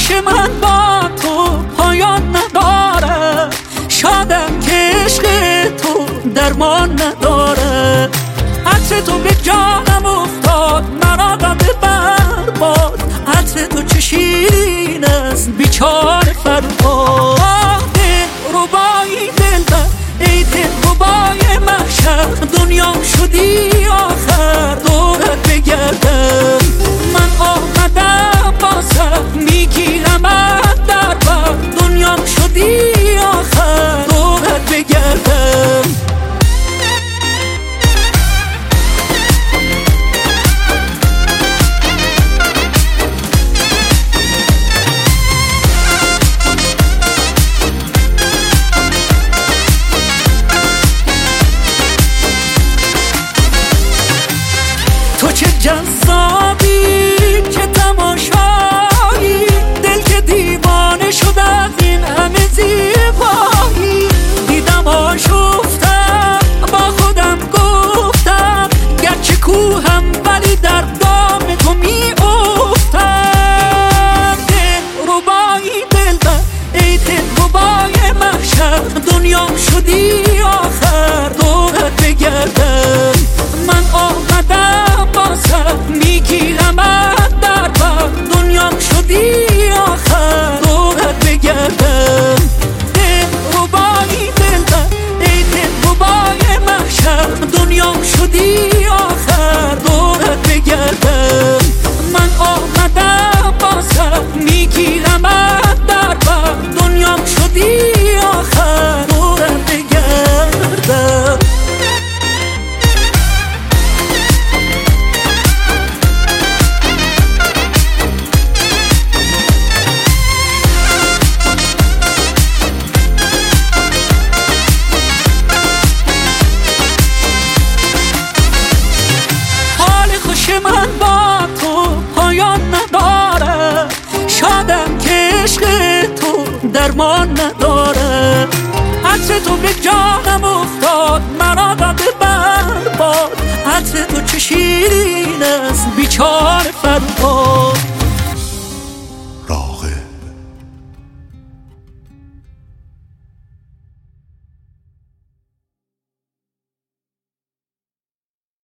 خوش من با تو پایان نداره، شادم که عشق تو درمان نداره. عطر تو به جانم افتاد، مرا داده برباد. عطر تو چه شیرین است بیچاره فرهاد. ربایی دلبر ای دلربای محشر، دنیام شدی آخر دورت بگردم. من آمدم با سر میگیرمت در بر، دنیام شدی آخر دورت بگردم. تو چه جذابی که تماشایی، دل که دیوانه شد از این همه زیبایی. دیدم آشفتم با خودم گفتم، گرچه کوهم ولی در دام تو می افتم. دلربایی دلبر ای دلربای محشر، دنیام شدی آخر دورت بگردم. من آمدم با سر میگیرمت در بر، دنیام شدی آخر دورت بگردم. دلربایی دلبر ای دلربای محشر، دنیام شدی آخر دورت بگردم. من آمدم با سر میگیرمت در بر، دنیام شدی آخر دورت بگردم. خوش من با تو پایان نداره، شادم که عشق تو درمان نداره. عطر تو به جانم افتاد، مرا داده برباد. عطر تو چه شیرین است بیچاره فرهاد.